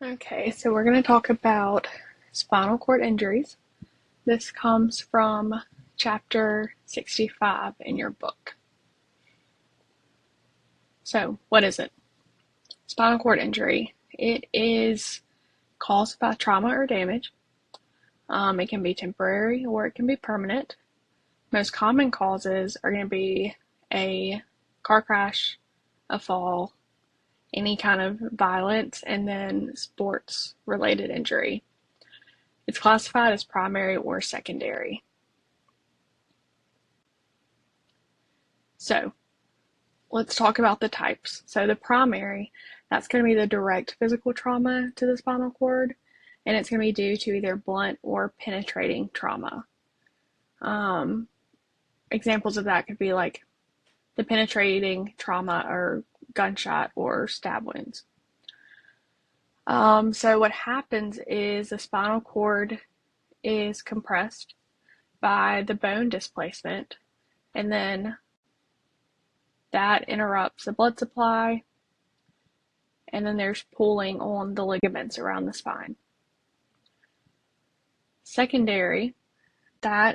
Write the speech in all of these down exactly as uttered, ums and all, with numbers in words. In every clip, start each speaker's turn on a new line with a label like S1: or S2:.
S1: Okay, so we're going to talk about spinal cord injuries. This comes from chapter sixty-five in your book. So, what is it? Spinal cord injury. It is caused by trauma or damage. Um, it can be temporary or it can be permanent. Most common causes are going to be a car crash, a fall, any kind of violence, and then sports related injury. It's classified as primary or secondary. So let's talk about the types. So the primary, that's going to be the direct physical trauma to the spinal cord, and it's going to be due to either blunt or penetrating trauma. Um, examples of that could be like the penetrating trauma or gunshot or stab wounds. Um, so what happens is the spinal cord is compressed by the bone displacement, and then that interrupts the blood supply, and then there's pulling on the ligaments around the spine. Secondary, that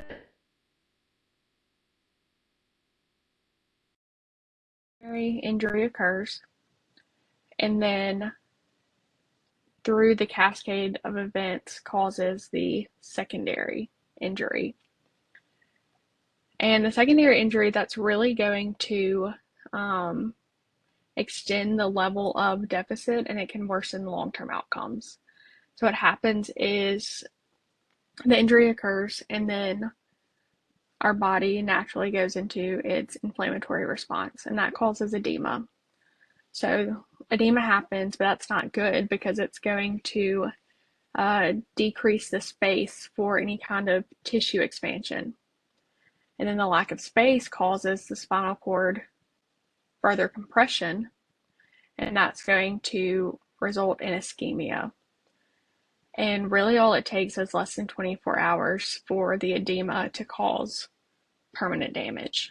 S1: injury occurs, and then through the cascade of events causes the secondary injury. And the secondary injury, that's really going to um, extend the level of deficit, and it can worsen the long-term outcomes. So what happens is the injury occurs, and then our body naturally goes into its inflammatory response, and that causes edema. So edema happens, but that's not good because it's going to uh, decrease the space for any kind of tissue expansion. And then the lack of space causes the spinal cord further compression, and that's going to result in ischemia. And really all it takes is less than twenty-four hours for the edema to cause permanent damage.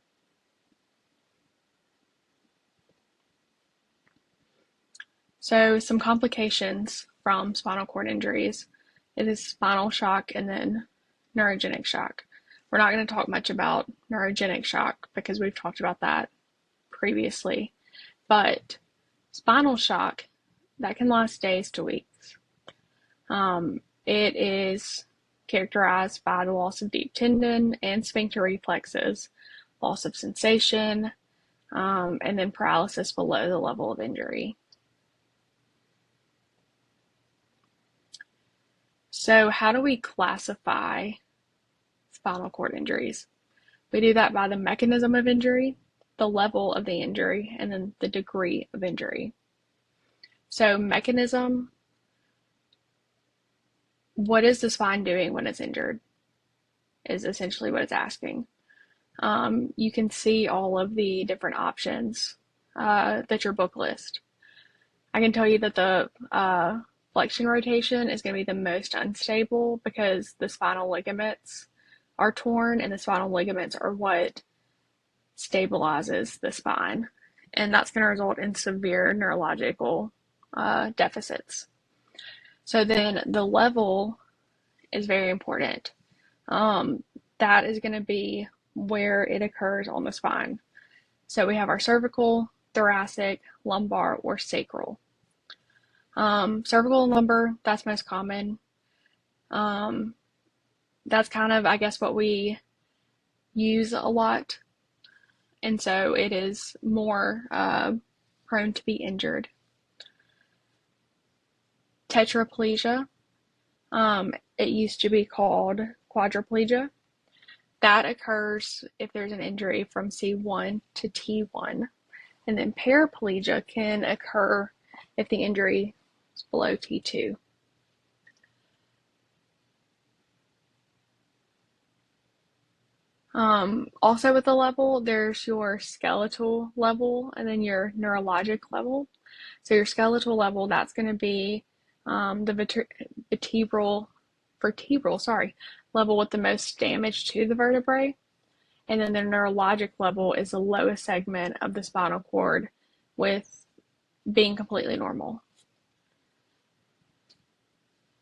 S1: So some complications from spinal cord injuries, it is spinal shock and then neurogenic shock. We're not going to talk much about neurogenic shock because we've talked about that previously, but spinal shock, that can last days to weeks. Um, it is characterized by the loss of deep tendon and sphincter reflexes, loss of sensation, um, and then paralysis below the level of injury. So how do we classify spinal cord injuries? We do that by the mechanism of injury, the level of the injury, and then the degree of injury. So mechanism, what is the spine doing when it's injured, is essentially what it's asking. Um, you can see all of the different options uh, that your book lists. I can tell you that the uh, flexion rotation is going to be the most unstable because the spinal ligaments are torn, and the spinal ligaments are what stabilizes the spine. And that's going to result in severe neurological uh, deficits. So then the level is very important. Um, that is going to be where it occurs on the spine. So we have our cervical, thoracic, lumbar, or sacral. Um, cervical and lumbar, that's most common. Um, that's kind of, I guess, what we use a lot. And so it is more uh, prone to be injured. Tetraplegia, um, it used to be called quadriplegia. That occurs if there's an injury from C one to T one. And then paraplegia can occur if the injury is below T two. Um, also with the level, there's your skeletal level and then your neurologic level. So your skeletal level, that's going to be um, the vertebral, vertebral, sorry, level with the most damage to the vertebrae. And then the neurologic level is the lowest segment of the spinal cord with being completely normal.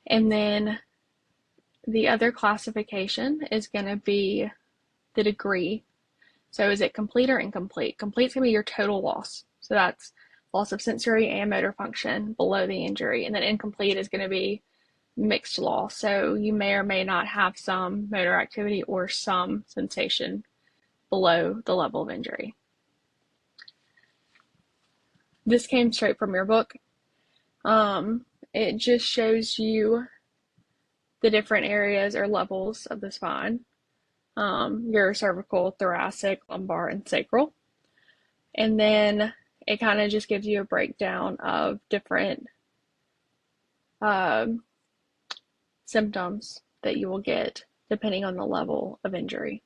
S1: And then the other classification is going to be the degree. So is it complete or incomplete? Complete is going to be your total loss. So that's loss of sensory and motor function below the injury. And then incomplete is going to be mixed loss. So you may or may not have some motor activity or some sensation below the level of injury. This came straight from your book. Um, it just shows you the different areas or levels of the spine. Um, your cervical, thoracic, lumbar, and sacral. And then it kind of just gives you a breakdown of different um, symptoms that you will get depending on the level of injury.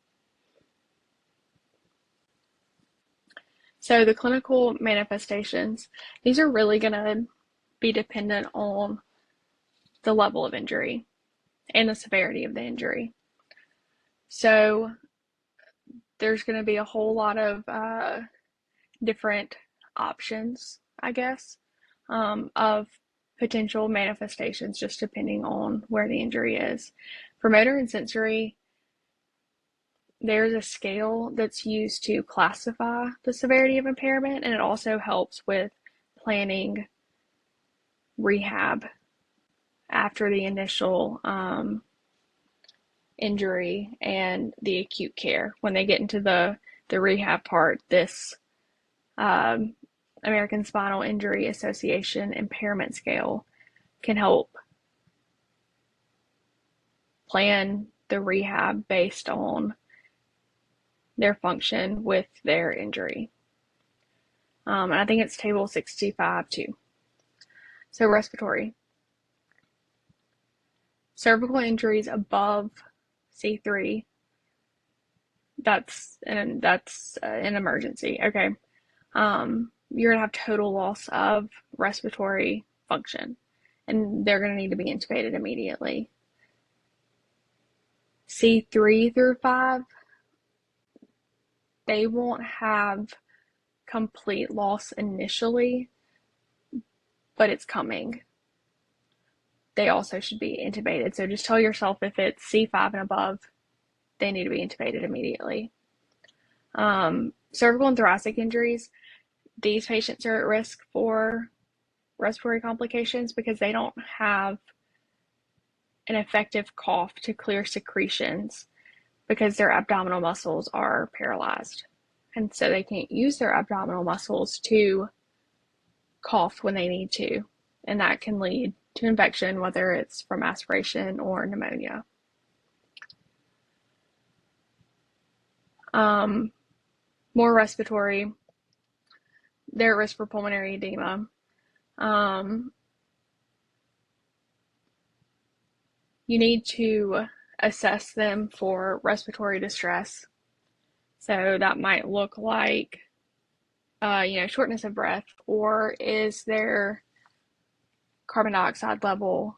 S1: So the clinical manifestations, these are really going to be dependent on the level of injury and the severity of the injury. So there's going to be a whole lot of uh, different options, I guess, um, of potential manifestations just depending on where the injury is. For motor and sensory, there's a scale that's used to classify the severity of impairment, and it also helps with planning rehab after the initial um, injury and the acute care. When they get into the, the rehab part, this um, American Spinal Injury Association impairment scale can help plan the rehab based on their function with their injury. Um, and I think it's table sixty-five too. So respiratory. Cervical injuries above C three, that's an, that's an emergency, okay? Um, you're going to have total loss of respiratory function, and they're going to need to be intubated immediately. C three through five, they won't have complete loss initially, but it's coming. They also should be intubated. So just tell yourself if it's C five and above, they need to be intubated immediately. Um, cervical and thoracic injuries, these patients are at risk for respiratory complications because they don't have an effective cough to clear secretions because their abdominal muscles are paralyzed. And so they can't use their abdominal muscles to cough when they need to. And that can lead to infection, whether it's from aspiration or pneumonia. Um, more respiratory, they're at risk for pulmonary edema. Um, you need to assess them for respiratory distress. So that might look like, uh, you know, shortness of breath, or is their carbon dioxide level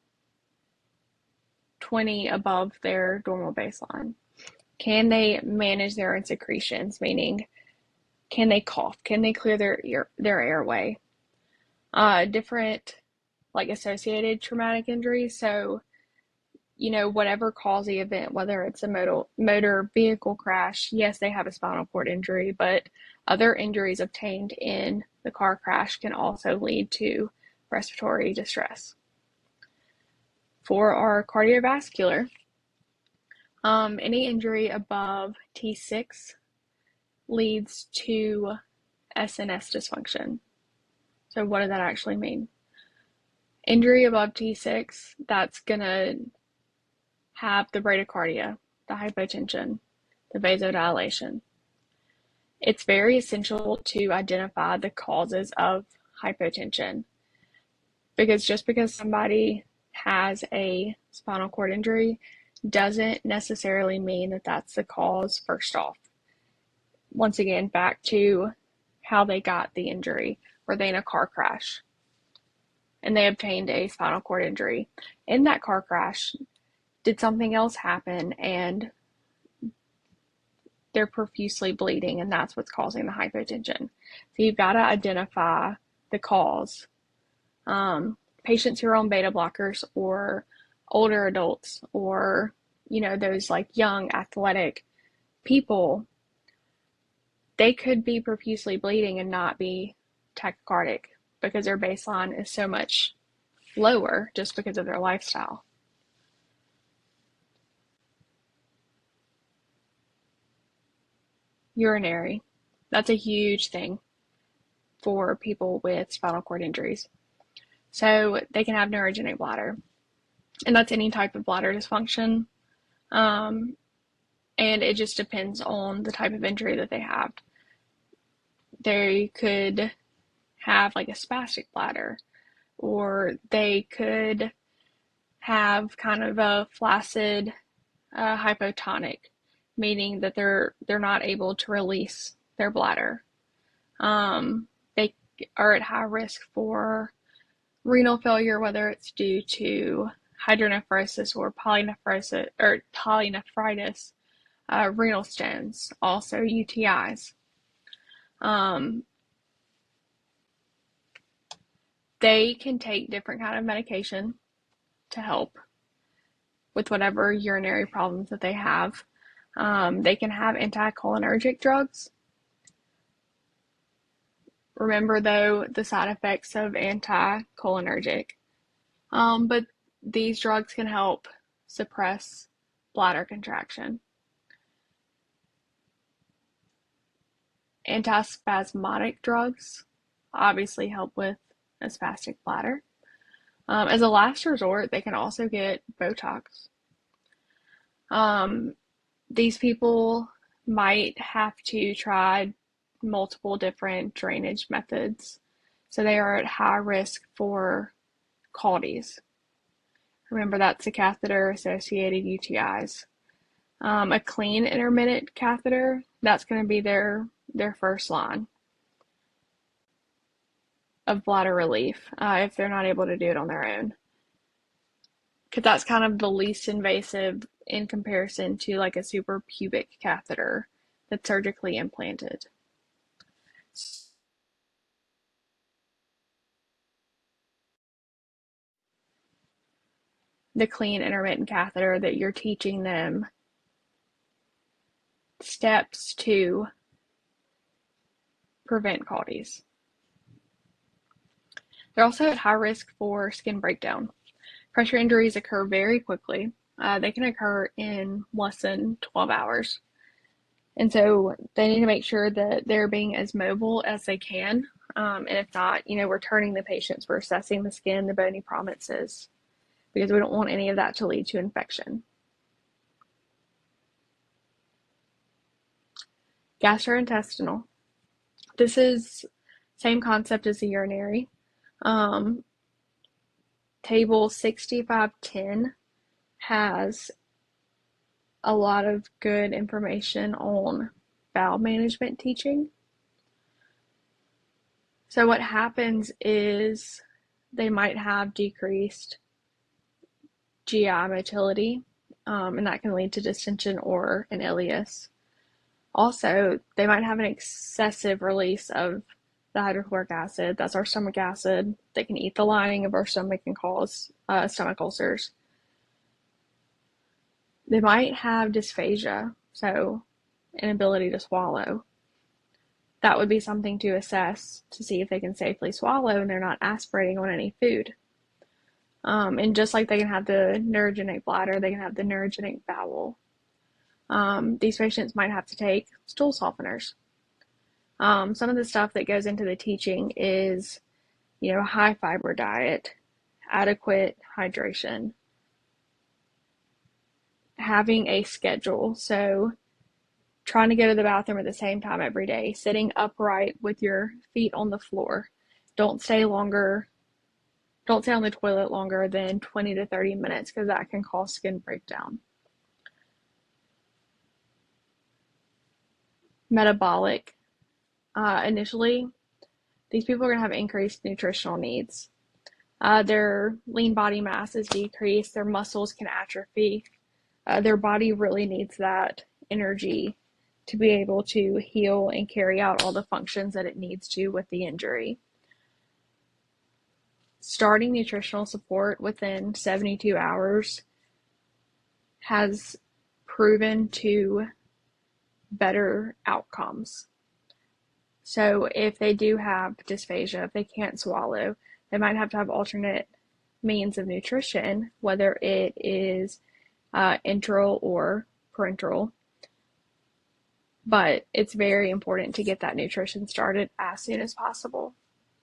S1: twenty above their normal baseline? Can they manage their own secretions, meaning can they cough? Can they clear their ear, their airway? Uh, different like associated traumatic injuries. So, you know, whatever cause the event, whether it's a motor, motor vehicle crash, yes, they have a spinal cord injury, but other injuries obtained in the car crash can also lead to respiratory distress. For our cardiovascular, um, any injury above T six leads to S N S dysfunction. So what does that actually mean? Injury above T six, that's going to have the bradycardia, the hypotension, the vasodilation. It's very essential to identify the causes of hypotension, because just because somebody has a spinal cord injury doesn't necessarily mean that that's the cause first off. Once again, back to how they got the injury. Were they in a car crash and they obtained a spinal cord injury? In that car crash, did something else happen and they're profusely bleeding, and that's what's causing the hypotension? So you've got to identify the cause. Um, patients who are on beta blockers or older adults or, you know, those like young athletic people, they could be profusely bleeding and not be tachycardic because their baseline is so much lower just because of their lifestyle. Urinary. That's a huge thing for people with spinal cord injuries. So they can have neurogenic bladder, and that's any type of bladder dysfunction. Um, and it just depends on the type of injury that they have. They could have like a spastic bladder, or they could have kind of a flaccid uh, hypotonic, meaning that they're they're not able to release their bladder. Um, they are at high risk for renal failure, whether it's due to hydronephrosis or polynephrosis or polynephritis, uh, renal stones, also U T Is. Um, they can take different kind of medication to help with whatever urinary problems that they have. Um, they can have anticholinergic drugs. Remember, though, the side effects of anticholinergic. Um, but these drugs can help suppress bladder contraction. Antispasmodic drugs obviously help with a spastic bladder. Um, as a last resort, they can also get Botox. Um, these people might have to try multiple different drainage methods, so they are at high risk for CAUTIs. Remember, that's the catheter-associated U T Is. Um, a clean intermittent catheter, that's going to be their their first line of bladder relief uh, if they're not able to do it on their own. Because that's kind of the least invasive in comparison to like a suprapubic catheter that's surgically implanted. The clean intermittent catheter that you're teaching them steps to prevent CAUTIs. They're also at high risk for skin breakdown. Pressure injuries occur very quickly. Uh, they can occur in less than twelve hours. And so they need to make sure that they're being as mobile as they can. Um, and if not, you know, we're turning the patients, we're assessing the skin, the bony prominences, because we don't want any of that to lead to infection. Gastrointestinal. This is same concept as the urinary. Um, table sixty-five ten has a lot of good information on bowel management teaching. So what happens is they might have decreased G I motility, um, and that can lead to distension or an ileus. Also, they might have an excessive release of the hydrochloric acid. That's our stomach acid. They can eat the lining of our stomach and cause uh, stomach ulcers. They might have dysphagia, so inability to swallow. That would be something to assess to see if they can safely swallow and they're not aspirating on any food. Um, and just like they can have the neurogenic bladder, they can have the neurogenic bowel. Um, these patients might have to take stool softeners. Um, some of the stuff that goes into the teaching is, you know, high fiber diet, adequate hydration, having a schedule. So trying to go to the bathroom at the same time every day, sitting upright with your feet on the floor. Don't stay longer, don't stay on the toilet longer than twenty to thirty minutes because that can cause skin breakdown. Metabolic. Uh, initially, these people are going to have increased nutritional needs. Uh, their lean body mass is decreased, their muscles can atrophy. Uh, their body really needs that energy to be able to heal and carry out all the functions that it needs to with the injury. starting nutritional support within seventy-two hours has proven to better outcomes. So if they do have dysphagia, if they can't swallow, they might have to have alternate means of nutrition, whether it is uh, enteral or parenteral. But it's very important to get that nutrition started as soon as possible.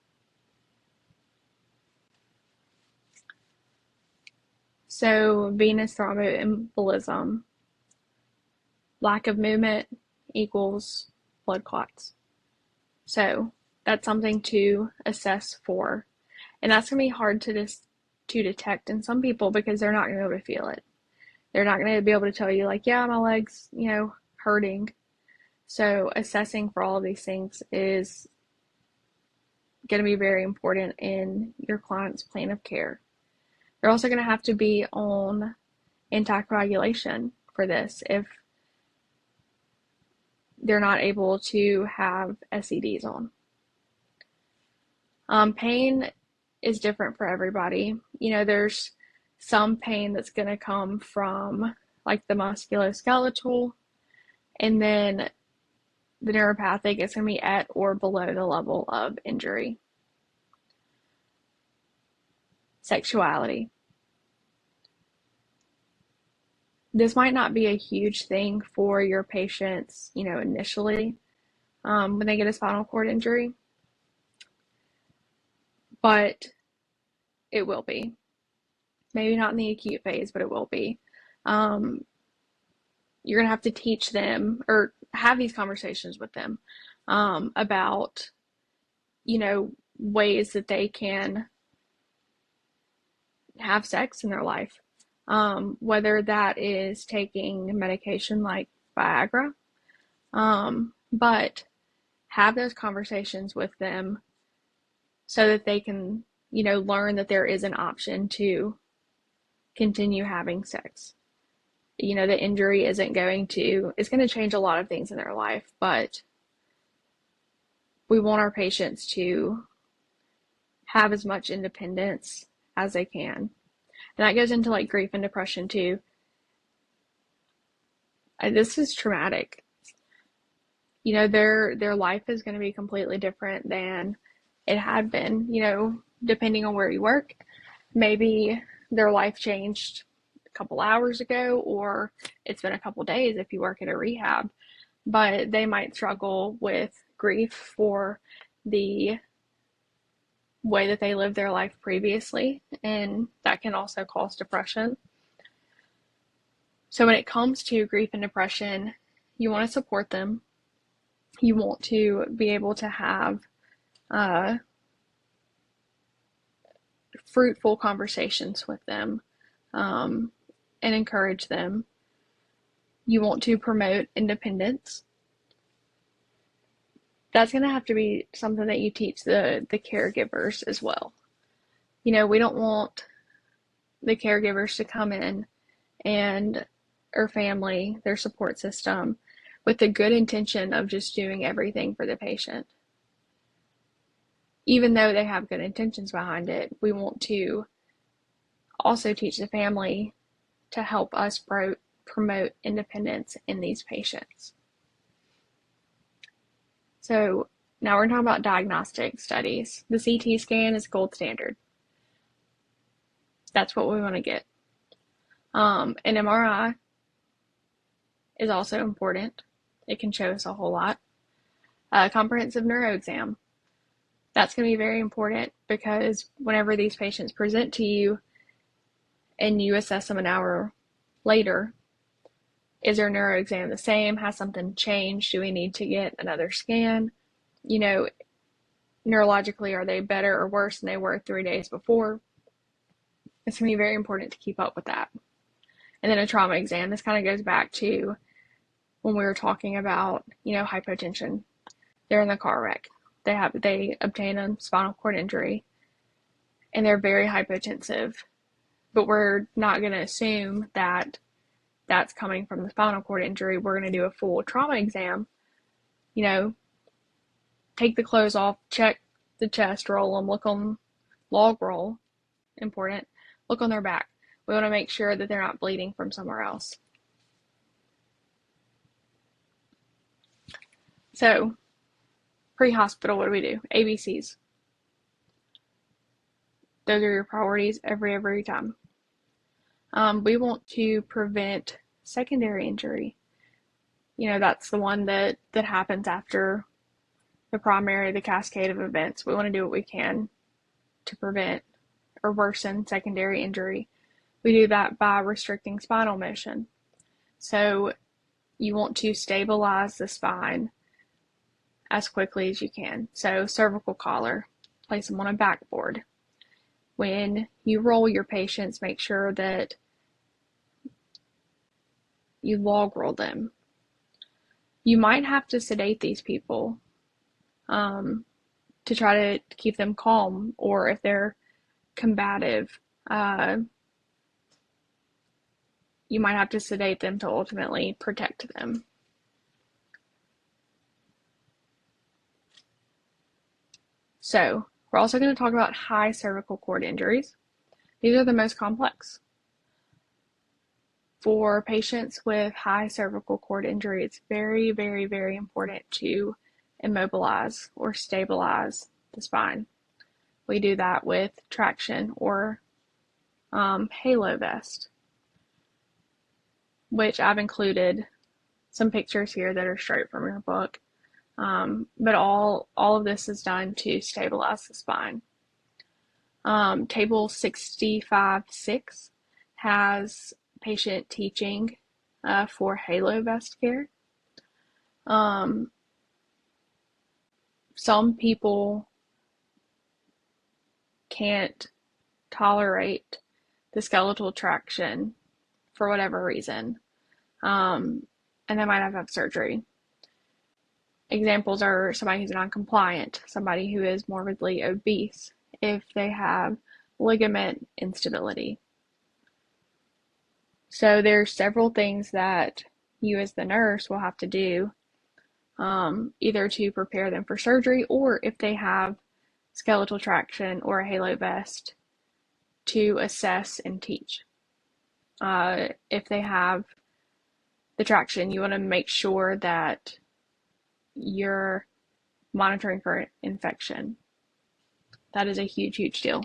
S1: So venous thromboembolism, lack of movement equals blood clots. So that's something to assess for. And that's going to be hard to dis- to detect in some people because they're not going to be able to feel it. They're not going to be able to tell you like, yeah, my leg's, you know, hurting. So assessing for all of these things is going to be very important in your client's plan of care. They're also going to have to be on anticoagulation for this if they're not able to have S E Ds on. Um, pain is different for everybody. You know, there's some pain that's going to come from like the musculoskeletal, and then the neuropathic is going to be at or below the level of injury. Sexuality. This might not be a huge thing for your patients, you know, initially um, when they get a spinal cord injury, but it will be. Maybe not in the acute phase, but it will be. Um, you're going to have to teach them or have these conversations with them um, about, you know, ways that they can have sex in their life. Um, whether that is taking medication like Viagra, um, but have those conversations with them so that they can, you know, learn that there is an option to continue having sex. You know, the injury isn't going to, it's going to change a lot of things in their life, but we want our patients to have as much independence as they can. And that goes into like grief and depression too. This is traumatic. You know, their their life is going to be completely different than it had been, you know, depending on where you work. Maybe their life changed a couple hours ago, or it's been a couple days if you work at a rehab, but they might struggle with grief for the way that they lived their life previously, and that can also cause depression. So when it comes to grief and depression, you want to support them. You want to be able to have uh, fruitful conversations with them um, and encourage them. You want to promote independence. That's going to have to be something that you teach the, the caregivers as well. You know, we don't want the caregivers to come in and, or family, their support system, with the good intention of just doing everything for the patient. Even though they have good intentions behind it, we want to also teach the family to help us pro- promote independence in these patients. So now we're talking about diagnostic studies. The C T scan is gold standard. That's what we want to get. Um, an M R I is also important. It can show us a whole lot. A comprehensive neuro exam. That's going to be very important because whenever these patients present to you and you assess them an hour later, is their neuro exam the same? Has something changed? Do we need to get another scan? You know, neurologically, are they better or worse than they were three days before? It's going to be very important to keep up with that. And then a trauma exam. This kind of goes back to when we were talking about, you know, hypotension. They're in the car wreck. They have they obtain a spinal cord injury and they're very hypotensive, but we're not going to assume that that's coming from the spinal cord injury. We're going to do a full trauma exam, you know, take the clothes off, check the chest, roll them, look on Log roll, important. Look on their back. We want to make sure that they're not bleeding from somewhere else. So, pre-hospital, what do we do? A B Cs. Those are your priorities every, every time. Um, we want to prevent secondary injury. You know, that's the one that, that happens after the primary, the cascade of events. We want to do what we can to prevent or worsen secondary injury. We do that by restricting spinal motion. So you want to stabilize the spine as quickly as you can. So cervical collar, place them on a backboard. When you roll your patients, make sure that you log roll them. You might have to sedate these people um, to try to keep them calm, or if they're combative, uh, you might have to sedate them to ultimately protect them. So, we're also going to talk about high cervical cord injuries. These are the most complex. For patients with high cervical cord injury, it's very, very, very important to immobilize or stabilize the spine. We do that with traction or um, halo vest, which I've included some pictures here that are straight from your book. Um, but all, all of this is done to stabilize the spine. Um, table sixty-five six has patient teaching uh, for halo vest care. Um, some people can't tolerate the skeletal traction for whatever reason, um, and they might have to have surgery. Examples are somebody who's non-compliant, somebody who is morbidly obese, if they have ligament instability. So there's several things that you as the nurse will have to do, um, either to prepare them for surgery, or if they have skeletal traction or a halo vest, to assess and teach. Uh, if they have the traction, you want to make sure that you're monitoring for infection. That is a huge, huge deal.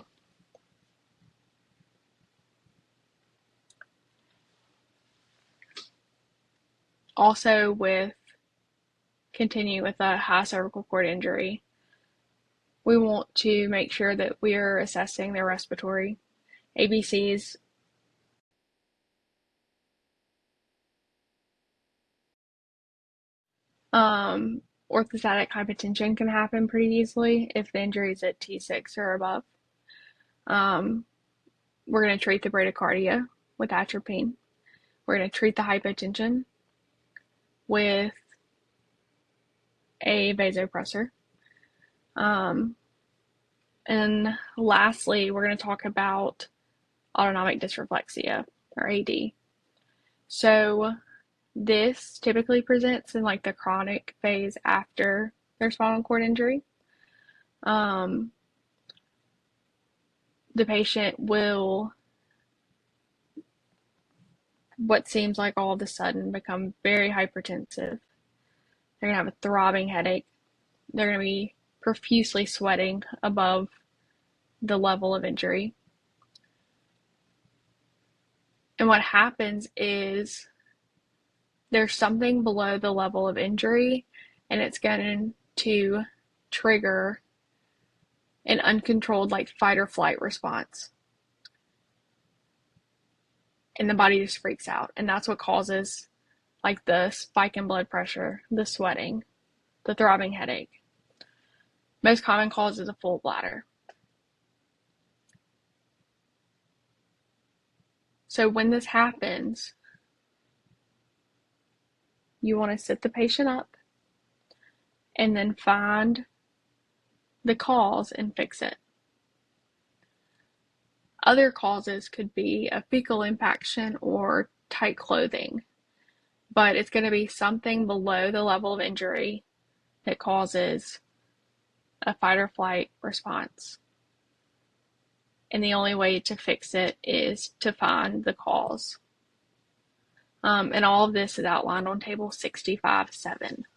S1: Also, with continue with a high cervical cord injury, we want to make sure that we are assessing their respiratory. A B Cs um, orthostatic hypotension can happen pretty easily if the injury is at T six or above. Um, we're going to treat the bradycardia with atropine. We're going to treat the hypotension with a vasopressor. Um, and lastly, we're going to talk about autonomic dysreflexia, or A D. So this typically presents in like the chronic phase after their spinal cord injury. Um, the patient will, what seems like all of a sudden, become very hypertensive. They're going to have a throbbing headache. They're going to be profusely sweating above the level of injury. And what happens is there's something below the level of injury, and it's going to trigger an uncontrolled like fight or flight response. And the body just freaks out. And that's what causes like the spike in blood pressure, the sweating, the throbbing headache. Most common cause is a full bladder. So when this happens, you want to sit the patient up and then find the cause and fix it. Other causes could be a fecal impaction or tight clothing, but it's going to be something below the level of injury that causes a fight or flight response. and the only way to fix it is to find the cause. Um, and all of this is outlined on table sixty-five seven.